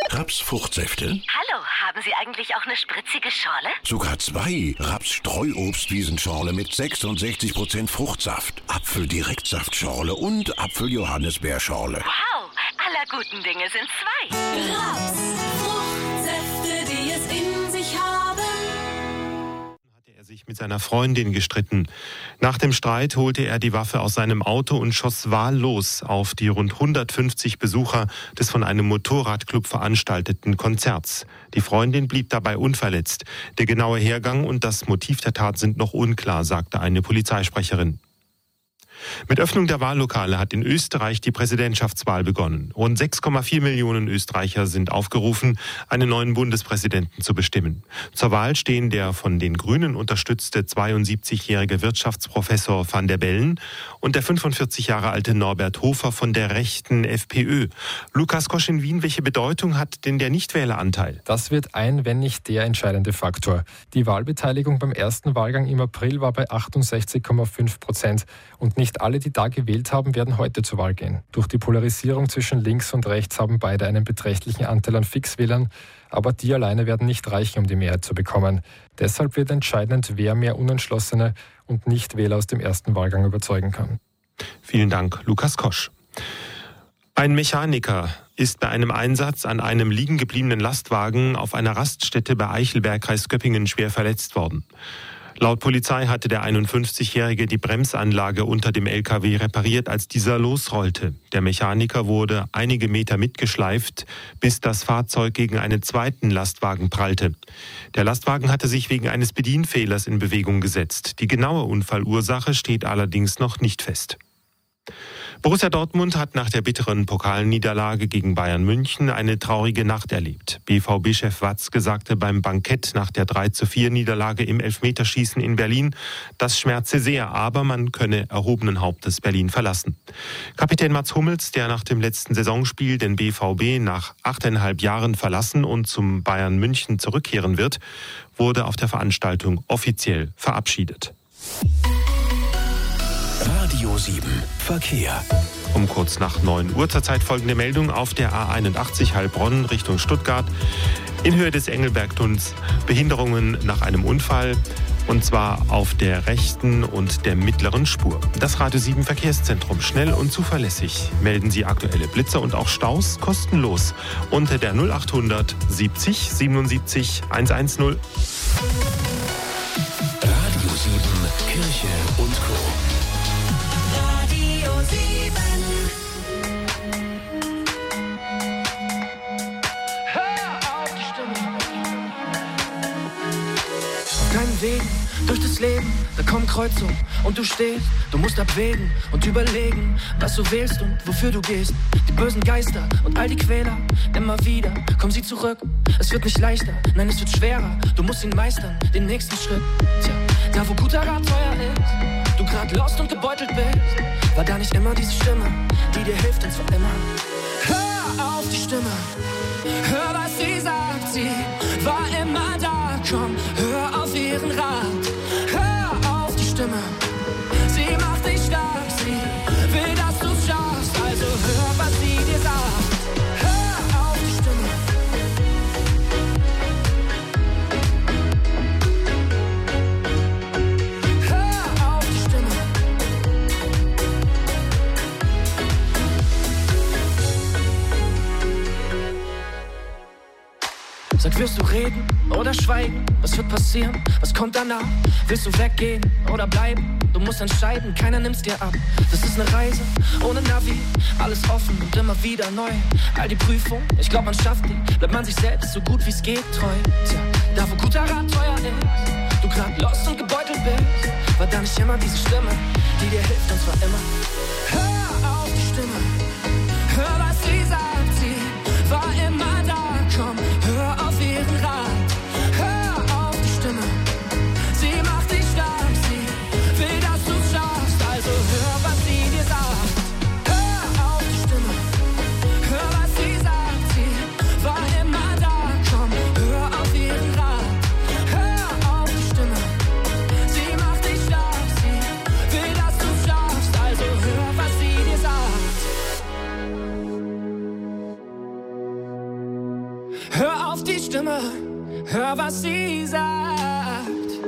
Rapsfruchtsäfte? Hallo, haben Sie eigentlich auch eine spritzige Schorle? Sogar 2. Raps-Streuobstwiesenschorle mit 66% Fruchtsaft, Apfel-Direktsaftschorle und Apfel-Johannisbeerschorle. Wow, aller guten Dinge sind 2. Rapsfruchtsäfte, die es in sich haben. Hatte er sich mit seiner Freundin gestritten. Nach dem Streit holte er die Waffe aus seinem Auto und schoss wahllos auf die rund 150 Besucher des von einem Motorradclub veranstalteten Konzerts. Die Freundin blieb dabei unverletzt. Der genaue Hergang und das Motiv der Tat sind noch unklar, sagte eine Polizeisprecherin. Mit Öffnung der Wahllokale hat in Österreich die Präsidentschaftswahl begonnen. Rund 6,4 Millionen Österreicher sind aufgerufen, einen neuen Bundespräsidenten zu bestimmen. Zur Wahl stehen der von den Grünen unterstützte 72-jährige Wirtschaftsprofessor van der Bellen und der 45 Jahre alte Norbert Hofer von der rechten FPÖ. Lukas Kosch in Wien, welche Bedeutung hat denn der Nichtwähleranteil? Das wird ein, wenn nicht der entscheidende Faktor. Die Wahlbeteiligung beim ersten Wahlgang im April war bei 68,5%. Und nicht alle, die da gewählt haben, werden heute zur Wahl gehen. Durch die Polarisierung zwischen links und rechts haben beide einen beträchtlichen Anteil an Fixwählern, aber die alleine werden nicht reichen, um die Mehrheit zu bekommen. Deshalb wird entscheidend, wer mehr Unentschlossene und Nichtwähler aus dem ersten Wahlgang überzeugen kann. Vielen Dank, Lukas Kosch. Ein Mechaniker ist bei einem Einsatz an einem liegen gebliebenen Lastwagen auf einer Raststätte bei Eichelberg, Kreis Göppingen, schwer verletzt worden. Laut Polizei hatte der 51-Jährige die Bremsanlage unter dem LKW repariert, als dieser losrollte. Der Mechaniker wurde einige Meter mitgeschleift, bis das Fahrzeug gegen einen zweiten Lastwagen prallte. Der Lastwagen hatte sich wegen eines Bedienfehlers in Bewegung gesetzt. Die genaue Unfallursache steht allerdings noch nicht fest. Borussia Dortmund hat nach der bitteren Pokalniederlage gegen Bayern München eine traurige Nacht erlebt. BVB-Chef Watzke sagte beim Bankett nach der 3:4-Niederlage im Elfmeterschießen in Berlin, das schmerze sehr, aber man könne erhobenen Hauptes Berlin verlassen. Kapitän Mats Hummels, der nach dem letzten Saisonspiel den BVB nach 8,5 Jahren verlassen und zum Bayern München zurückkehren wird, wurde auf der Veranstaltung offiziell verabschiedet. Radio 7 Verkehr. Um kurz nach 9 Uhr zurzeit folgende Meldung auf der A81 Heilbronn Richtung Stuttgart. In Höhe des Engelbergtunnels Behinderungen nach einem Unfall, und zwar auf der rechten und der mittleren Spur. Das Radio 7 Verkehrszentrum, schnell und zuverlässig. Melden Sie aktuelle Blitzer und auch Staus kostenlos unter der 0800 70 77 110. Radio 7 Kirche und Co. Radio 7. Auf deinen Wegen durch das Leben, da kommen Kreuzungen und du stehst. Du musst abwägen und überlegen, was du wählst und wofür du gehst. Die bösen Geister und all die Quäler, immer wieder kommen sie zurück. Es wird nicht leichter, nein, es wird schwerer. Du musst ihn meistern, den nächsten Schritt. Tja, da wo guter Rat teuer ist, du grad lost und gebeutelt bist, war da nicht immer diese Stimme, die dir hilft und zwar immer. Hör auf die Stimme, hör was sie sagt, sie war immer da, komm, hör auf ihren Rat. Hör auf die Stimme, sie macht dich stark, sie will, dass du's schaffst, also hör, was sie dir sagt. Hör auf die Stimme. Hör auf die Stimme. Sag, wirst du reden oder schweigen? Was wird passieren? Was kommt danach? Willst du weggehen oder bleiben? Du musst entscheiden, keiner nimmt's dir ab. Das ist eine Reise ohne Navi, alles offen und immer wieder neu. All die Prüfungen, ich glaub man schafft die, bleibt man sich selbst so gut wie's geht treu. Tja, da wo guter Rat teuer ist, du grad lost und gebeutelt bist, war da nicht immer diese Stimme, die dir hilft und zwar immer. Hör auf die Stimme, hör was sie sagt, sie war immer da, komm, hör auf ihren Rat. Hör auf die Stimme, sie macht dich stark, sie will, dass du's schaffst, also hör, was sie dir sagt. Hör auf die Stimme, hör, was sie sagt, sie war immer da, komm, hör auf ihren Rat. Hör auf die Stimme, sie macht dich stark, sie will, dass du's schaffst, also hör, was sie Hör auf die Stimme, hör, was sie sagt.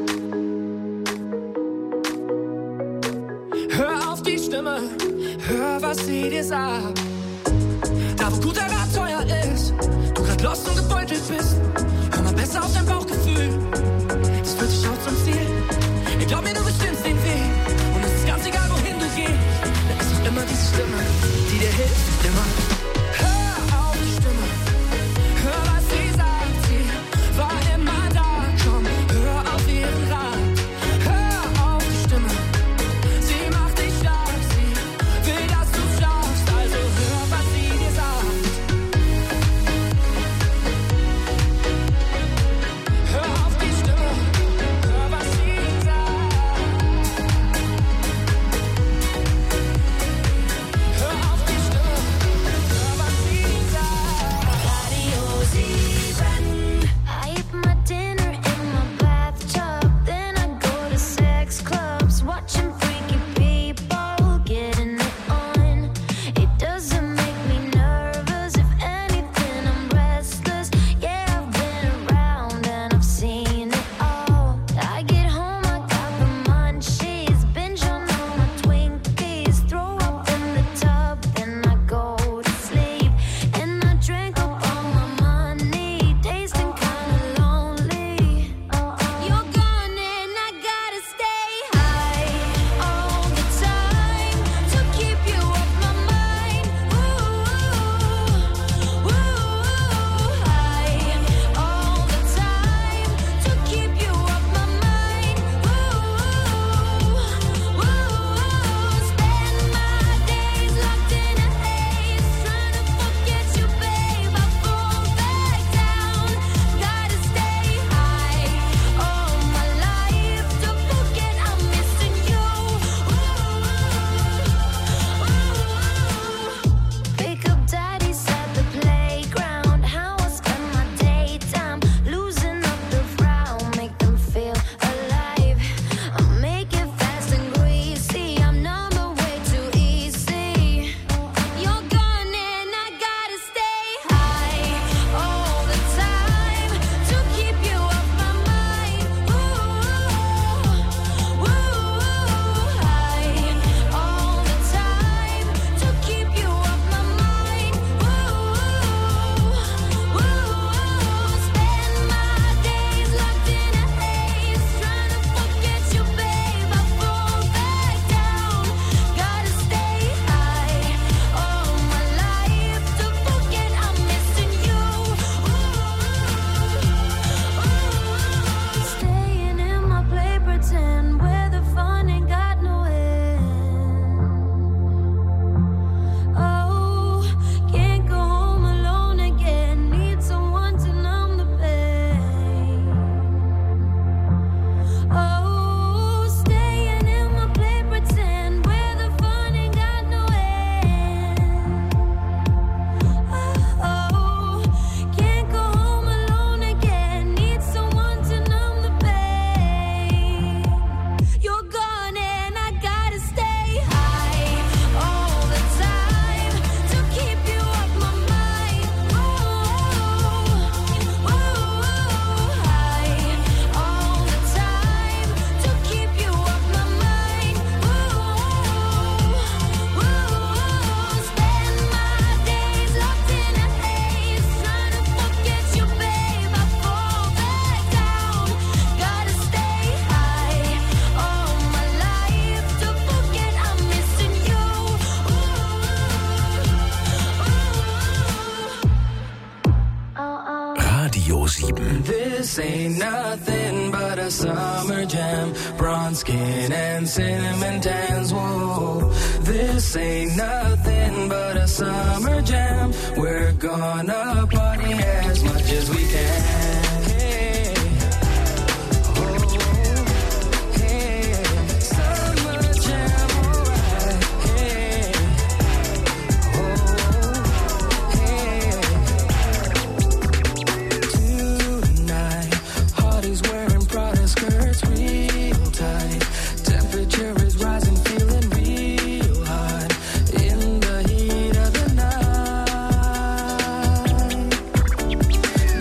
Hör auf die Stimme, hör, was sie dir sagt. Da wo guter Rat teuer ist, du grad lost und gebeutelt bist, hör mal besser auf dein Bauchgefühl. Das führt dich auch zum Ziel. Ich glaub mir, du bestimmst den Weg. Und es ist ganz egal, wohin du gehst. Da ist doch immer diese Stimme, die dir hilft, immer. Hör auf die Stimme, hör, was sie sagt. Sie war immer da, komm, hör auf ihren Rat. Hör auf die Stimme, sie macht dich stark. Sie will, dass du schaffst, also hör, was sie dir sagt. Hör auf die Stimme, hör, was sie sagt. Hör auf die Stimme, hör, was sie sagt. Radio 7. I eat my dinner in my bathtub, then I go to sex clubs, watching freaky people getting it on. It doesn't make me nervous, if anything I'm restless. Yeah, I've been around and I've seen it all. I get home, I got the munchies, binge on all my Twinkies, throw up in the tub, then I go to sleep. And I drank up all my money, tasting kinda lonely. You're gone and I gotta stay high all the time to keep you off my mind. Ooh, high all the time to keep you off my mind. Spend my days locked in a haze, trying to forget you, babe. I fall back down, gotta stay high all my life to forget I'm missing you. Pick up daddy's at the playground, how I spend my daytime, losing up the frown, make them feel alive. I make it fast and greasy, I'm number way too easy. You're gone and I gotta stay high all the time to keep you off my mind. High all the time to keep you off my mind. Spend my days locked in a haze, trying to forget you, babe. I fall back down, gotta stay high all my life to forget I'm missing you. Staying in my play pretend, where the fun ain't got no end. Oh, can't go home alone again, need someone to numb the pain. Oh, staying in my play pretend, where the fun ain't got no end. Oh, can't go home alone again, need someone to numb the pain. You're gone and I gotta stay high all the time to keep you off my mind. High all the time to keep you off my mind. Spend my days locked in a haze, trying to forget you, babe. I fall back down, gotta stay high all my life to forget I'm missing you. Radio 7. This ain't nothing but a summer jam. Bronze skin and cinnamon tans. Whoa, this ain't nothing but a summer jam. We're gonna party as much as we can. Hey. Oh, hey. Summer jam, alright. Hey. Oh, hey. Tonight, Hardy's wearing Prada skirts real tight. Temperature is rising, feeling real hot in the heat of the night.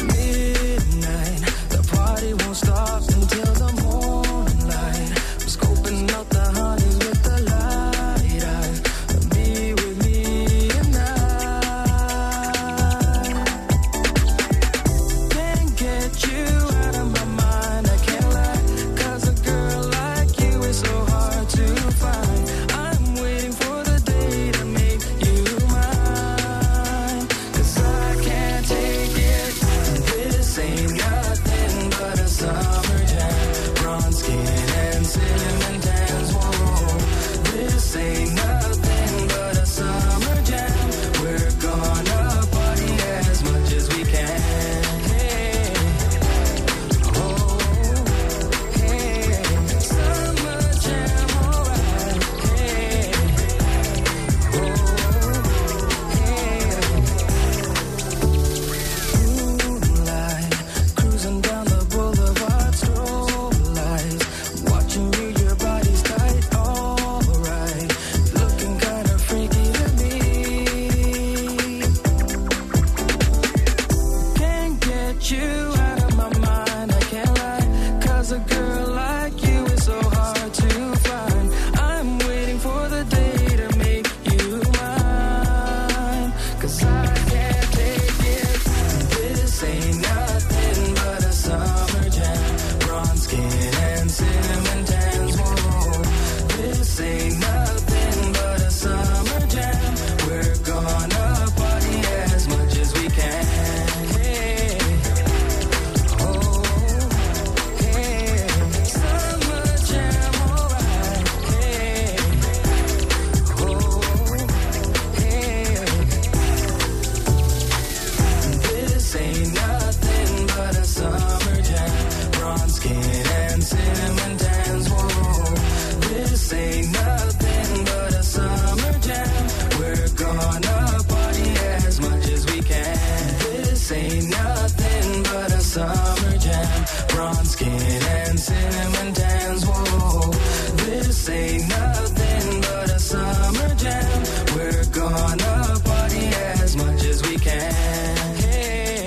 bronze skin and cinnamon tans. Whoa, this ain't nothing but a summer jam. We're gonna party as much as we can. Hey,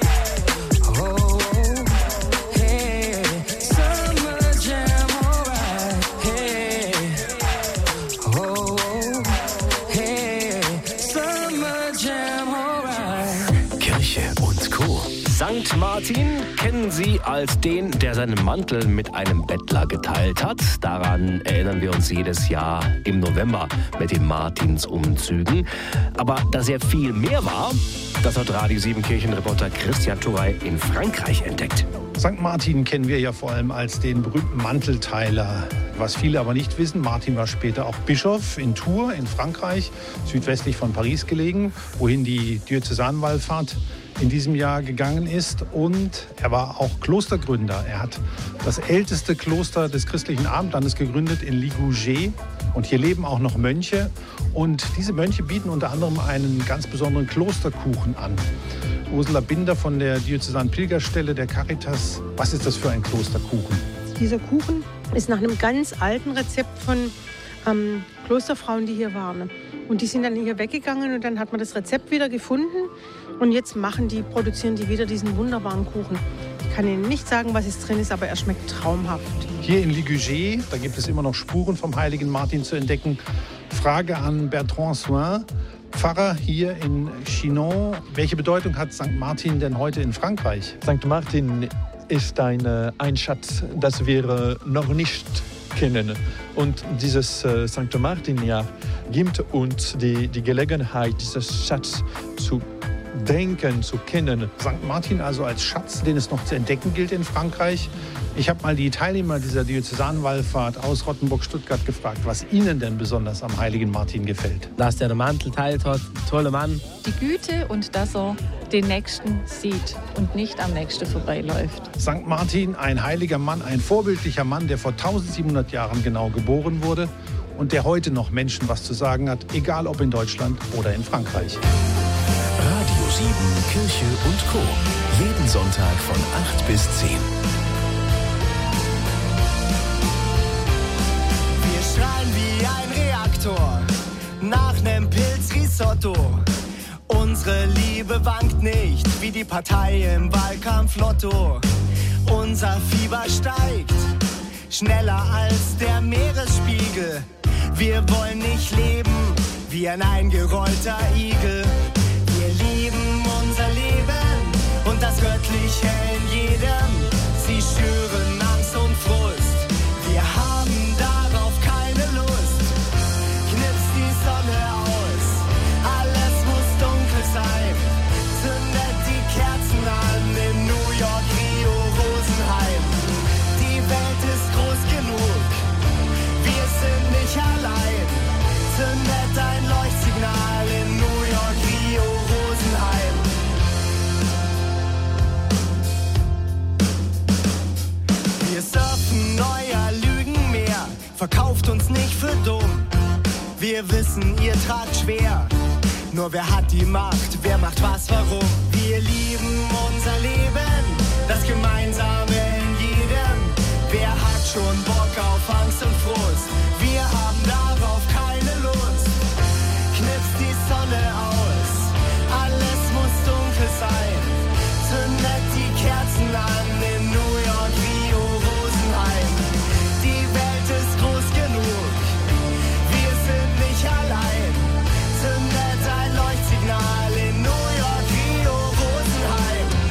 oh, hey, summer jam, alright. Hey, oh, hey, summer jam, alright. Kirche und Co. St. Martin kennen Sie als den, der seinen Mantel mit einem Bettler geteilt hat. Daran erinnern wir uns jedes Jahr im November mit den Martinsumzügen. Aber dass er viel mehr war, das hat Radio 7 Kirchenreporter Christian Touray in Frankreich entdeckt. St. Martin kennen wir ja vor allem als den berühmten Mantelteiler. Was viele aber nicht wissen, Martin war später auch Bischof in Tours in Frankreich, südwestlich von Paris gelegen, wohin die Diözesanwallfahrt in diesem Jahr gegangen ist. Und er war auch Klostergründer. Er hat das älteste Kloster des christlichen Abendlandes gegründet in Ligugé. Und hier leben auch noch Mönche. Und diese Mönche bieten unter anderem einen ganz besonderen Klosterkuchen an. Ursula Binder von der Diözesanen Pilgerstelle der Caritas. Was ist das für ein Klosterkuchen? Dieser Kuchen ist nach einem ganz alten Rezept von Klosterfrauen, die hier waren. Und die sind dann hier weggegangen und dann hat man das Rezept wieder gefunden. Und jetzt produzieren die wieder diesen wunderbaren Kuchen. Ich kann Ihnen nicht sagen, was jetzt drin ist, aber er schmeckt traumhaft. Hier in Ligugé, da gibt es immer noch Spuren vom heiligen Martin zu entdecken. Frage an Bertrand Soin, Pfarrer hier in Chinon. Welche Bedeutung hat St. Martin denn heute in Frankreich? St. Martin ist ein Schatz, das wir noch nicht kennen. Und dieses St. Martin-Jahr gibt uns die Gelegenheit, diesen Schatz zu denken, zu kennen. St. Martin also als Schatz, den es noch zu entdecken gilt in Frankreich. Ich habe mal die Teilnehmer dieser Diözesanwallfahrt aus Rottenburg-Stuttgart gefragt, was ihnen denn besonders am heiligen Martin gefällt. Dass der den Mantel teilt hat, toller Mann. Die Güte und dass er den Nächsten sieht und nicht am Nächsten vorbeiläuft. St. Martin, ein heiliger Mann, ein vorbildlicher Mann, der vor 1700 Jahren genau geboren wurde und der heute noch Menschen was zu sagen hat, egal ob in Deutschland oder in Frankreich. Radio 7 Kirche und Co. Jeden Sonntag von 8 bis 10. Wir schreien wie ein Reaktor nach nem Pilzrisotto. Unsere Liebe wankt nicht wie die Partei im Wahlkampf Lotto. Unser Fieber steigt schneller als der Meeresspiegel. Wir wollen nicht leben wie ein eingerollter Igel. Wir lieben unser Leben und das Göttliche in jedem. Sie schüren Angst und Frust. Wir haben darauf keine Lust. Knipst die Sonne aus, alles muss dunkel sein. Zündet die Kerzen an in New York, Rio, Rosenheim. Die Welt ist groß genug, wir sind nicht allein. Zündet ein Leuchtsignal in New York, Rio, Rosenheim. Wir surfen euer Lügenmeer, verkauft uns nicht für dumm. Wir wissen, ihr tragt schwer, nur wer hat die Macht, wer macht was, warum? Wir lieben unser Leben, das Gemeinsame in jedem. Wer hat schon Bock auf Angst und Frust? Wir haben darauf keine Lust. Knipst die Sonne aus, alles muss dunkel sein. Zündet die Kerzen an in New York, Rio, Rosenheim. Die Welt ist groß genug, wir sind nicht allein. Zündet ein Leuchtsignal in New York, Rio, Rosenheim.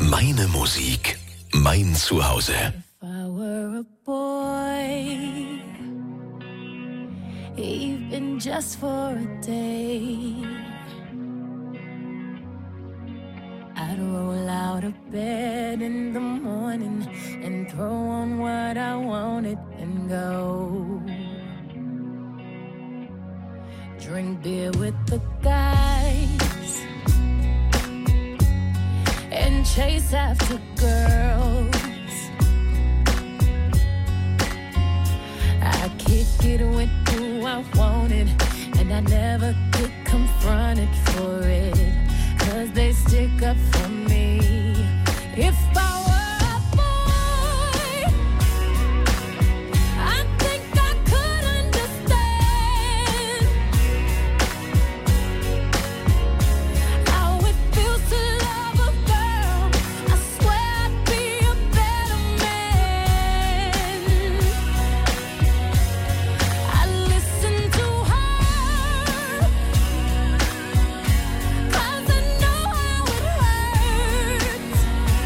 Meine Musik, mein Zuhause. If I were a boy, even just for a day, I'd roll out of bed in the morning and throw on what I wanted and go. Drink beer with the guys and chase after girls. I kick it with who I wanted, and I never get confronted for it, 'cause they stick up for me. If I were a boy, I think I could understand how it feels to love a girl. I swear I'd be a better man. I listen to her, 'cause I know how it hurts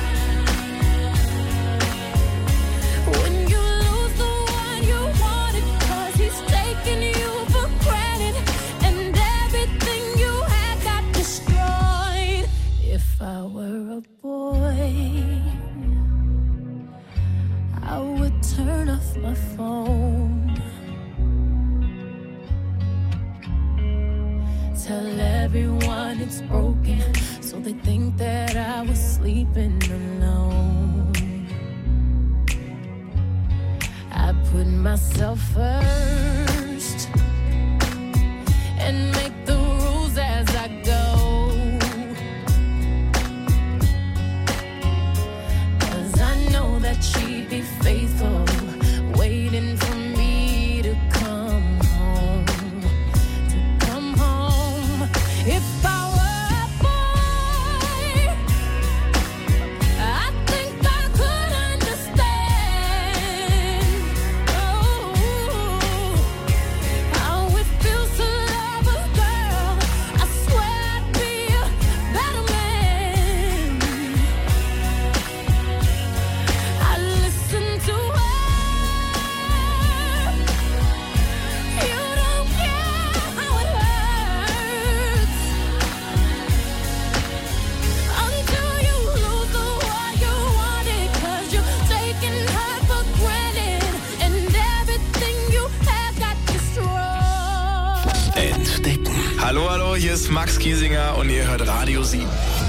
when you lose the one you wanted, 'cause he's taking you for granted, and everything you had got destroyed. If I were a boy, I would turn off my phone, tell everyone it's broken, so they think that I was sleeping alone. I put myself first and make the rules as I go, 'cause I know that she'd be faithful, waiting for me to come home, to come home. If I were a boy, I think I could understand, how it feels to love a girl. I swear I'd be a better man. I listen to her. You don't care how it hurts until you lose the one you wanted, 'cause you're taking her for granted, and everything you have got destroyed. Entdecken. Hallo, hallo, hier ist Max Giesinger und ihr hört Radio 7.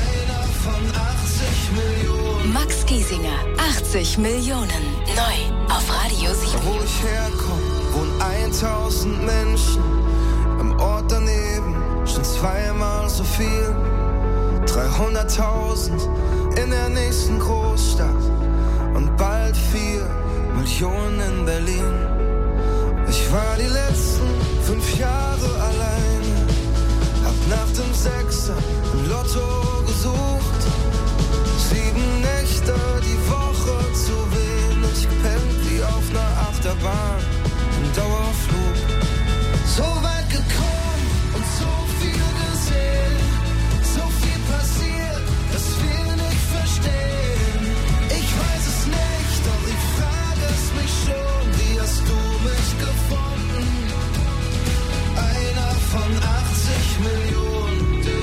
Max Giesinger, 80 Millionen. Neu auf Radio 7. Wo ich herkomme, wohnen 1000 Menschen. Am Ort daneben schon zweimal so viel. 300.000 in der nächsten Großstadt und bald 4 Millionen in Berlin. Ich war die letzten 5 Jahre alleine, hab nach dem Sechser im Lotto gesucht. 7 Nächte die Woche zu wenig gepennt, wie auf einer Achterbahn im Dauerflug. So weit gekommen und so viel gesehen, so viel passiert, dass wir nicht verstehen. Ich weiß es nicht, doch ich frage es mich schon, wie hast du mich gefunden? Einer von 80 Millionen.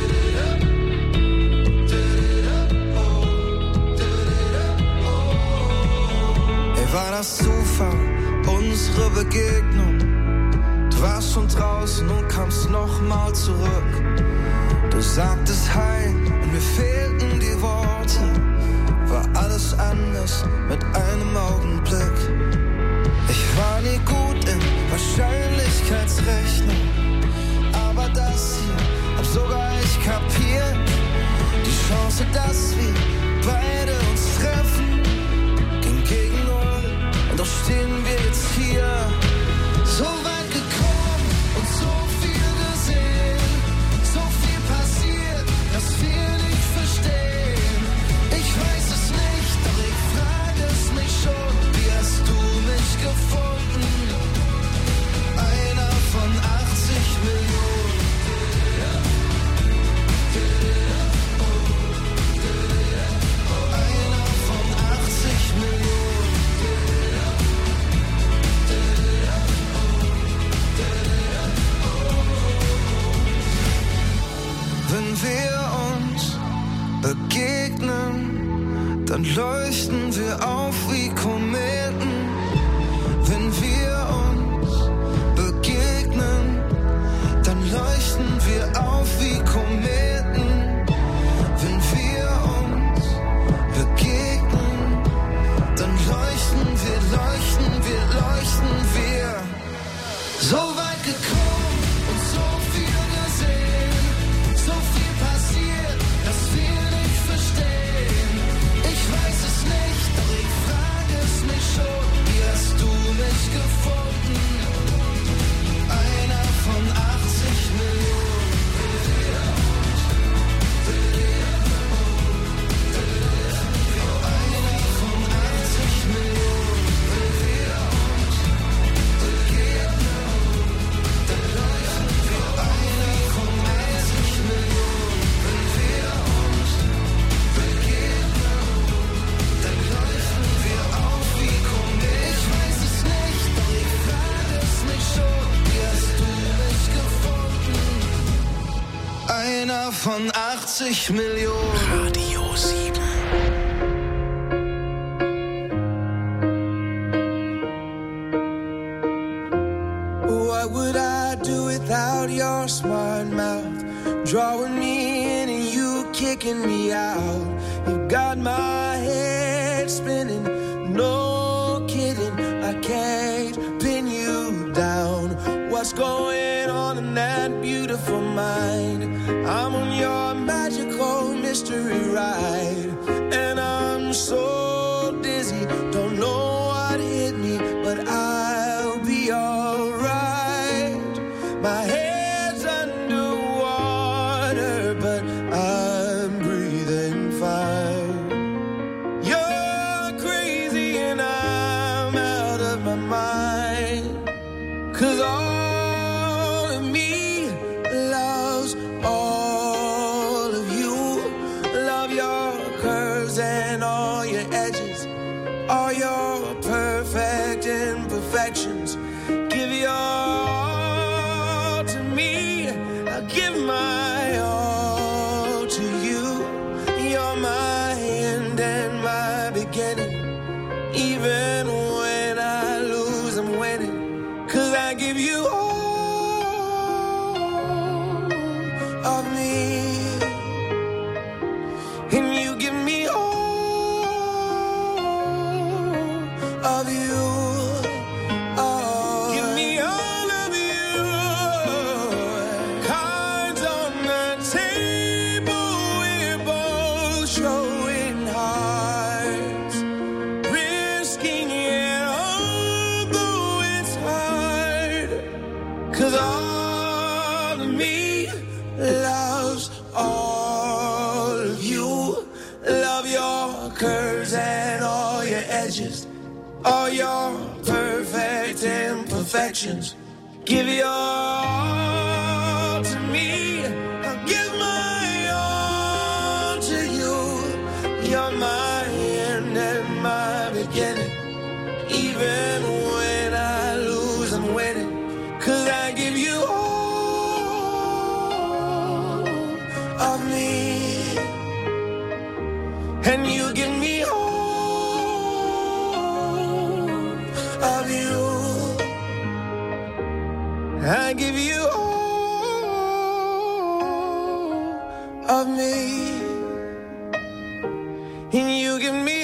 War das Zufall, unsere Begegnung? Du warst schon draußen und kamst nochmal zurück. Du sagtest Hi und mir fehlten die Worte. War alles anders mit einem Augenblick. Ich war nie gut in Wahrscheinlichkeitsrechnung, aber das hier hab sogar ich kapiert. Die Chance, dass wir beide uns treffen, ging gegen null. Und doch stehen wir jetzt hier, so weit gekommen und so viel gesehen, so viel passiert, dass wir nicht verstehen. Ich weiß es nicht, doch ich frage es dann leuchten wir auf wie Kometen. Wenn wir uns begegnen, dann leuchten wir auf wie Kometen. Wenn wir uns begegnen, dann leuchten wir. So weit gekommen und so viel gesehen, so viel passiert, dass wir nicht verstehen. Ich weiß es nicht, doch ich frage es mich schon. Wie hast du mich gefunden? Einer von 80 Millionen. Einer von 80 Millionen. Einer von 80 Millionen. Radio 7. What would I do without your smart mouth? Drawing me in and you kicking me out. You got my head spinning, no kidding. I can't pin you down. What's going on in that beautiful mind? I'm on your magical mystery ride, and I'm so dizzy, don't know what hit me, but I'll be alright. My head's underwater, but I'm breathing fine. You're crazy and I'm out of my mind, 'cause all of me loves all of you. Love your curves and all your edges, all your perfect imperfections. Give your all to me, I'll give my all to you. You're my end and my beginning. Even when I lose, I'm winning, 'cause I give you all of me, and you give me all of you. Oh, give me all of you. Cards on the table, we're both showing hearts, risking it, although it's hard, 'cause all of me loves all of you. Love your curves and all your edges, all your perfect imperfections. Give your all to me, I'll give my all to you. You're my end and my beginning. Even when I lose, I'm winning, 'cause I give you all of me, and you give me all of you. I give you all of me, and you give me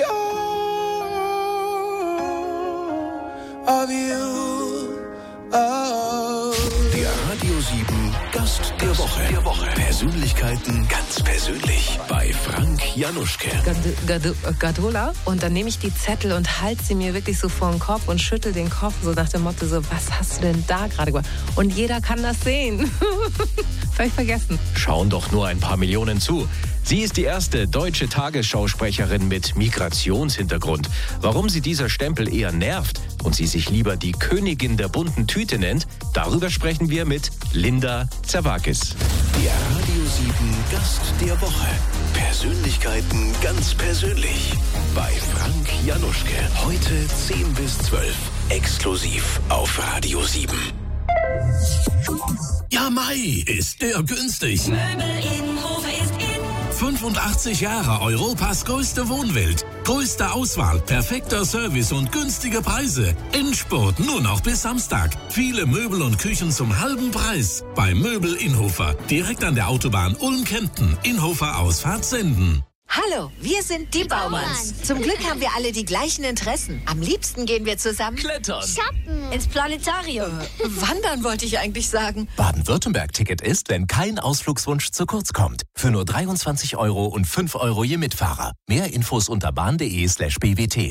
all of you. Oh. Der Radio 7 Gast der Woche. Persönlichkeiten ganz persönlich bei Frank Januschke. Gadola. Und dann nehme ich die Zettel und halte sie mir wirklich so vor den Kopf und schüttel den Kopf so nach dem Motto so, was hast du denn da gerade gemacht? Und jeder kann das sehen. Völlig vergessen. Schauen doch nur ein paar Millionen zu. Sie ist die erste deutsche Tagesschausprecherin mit Migrationshintergrund. Warum sie dieser Stempel eher nervt und sie sich lieber die Königin der bunten Tüte nennt, darüber sprechen wir mit Linda Zerwakis. Der Radio 7 Gast der Woche. Persönlichkeiten ganz persönlich bei Frank Januschke. Heute 10 bis 12. Exklusiv auf Radio 7. Ja, Mai, ist der günstig. Möbel in Hofe ist in, 85 Jahre Europas größte Wohnwelt. Größte Auswahl, perfekter Service und günstige Preise. Endspurt nur noch bis Samstag. Viele Möbel und Küchen zum halben Preis. Bei Möbel Inhofer. Direkt an der Autobahn Ulm-Kempten. Inhofer Ausfahrt Senden. Hallo, wir sind die Baumanns. Zum Glück haben wir alle die gleichen Interessen. Am liebsten gehen wir zusammen Klettern, shoppen, ins Planetarium. Wandern wollte ich eigentlich sagen. Baden-Württemberg-Ticket ist, wenn kein Ausflugswunsch zu kurz kommt. Für nur 23 € und 5 € je Mitfahrer. Mehr Infos unter bahn.de/bwt.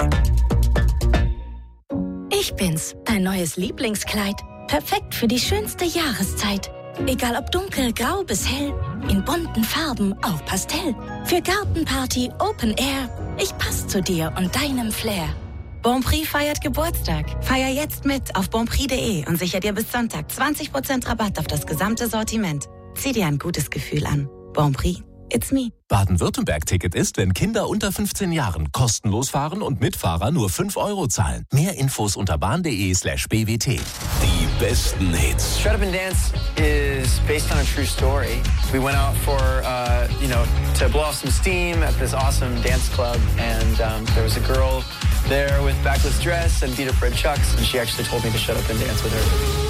Ich bin's, dein neues Lieblingskleid. Perfekt für die schönste Jahreszeit. Egal ob dunkel, grau bis hell, in bunten Farben, auch Pastell. Für Gartenparty, Open Air, ich pass zu dir und deinem Flair. Bonprix feiert Geburtstag. Feier jetzt mit auf bonprix.de und sicher dir bis Sonntag 20% Rabatt auf das gesamte Sortiment. Zieh dir ein gutes Gefühl an. Bonprix, it's me. Baden-Württemberg-Ticket ist, wenn Kinder unter 15 Jahren kostenlos fahren und Mitfahrer nur 5 € zahlen. Mehr Infos unter bahn.de/bwt. Die besten Hits. Shut Up and Dance is based on a true story. We went out for, to blow off some steam at this awesome dance club, and there was a girl there with backless dress and beat up red chucks, and she actually told me to shut up and dance with her.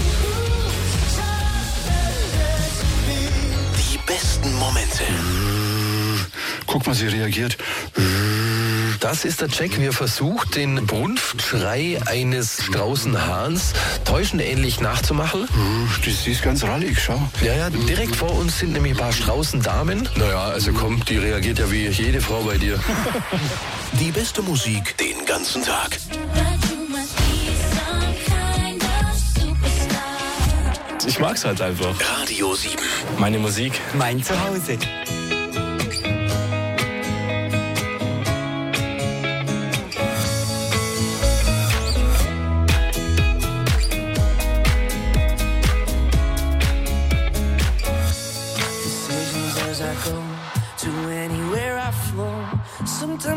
Die besten Momente. Guck mal, sie reagiert. Das ist der Jack, wie er versucht, den Brunftschrei eines Straußenhahns täuschendähnlich nachzumachen. Sie ist ganz rallig, schau. Ja, direkt vor uns sind nämlich ein paar Straußendamen. Naja, also komm, die reagiert ja wie jede Frau bei dir. Die beste Musik den ganzen Tag. Ich mag's halt einfach. Radio 7. Meine Musik. Mein Zuhause. Decisions as I go to anywhere I flow. Sometimes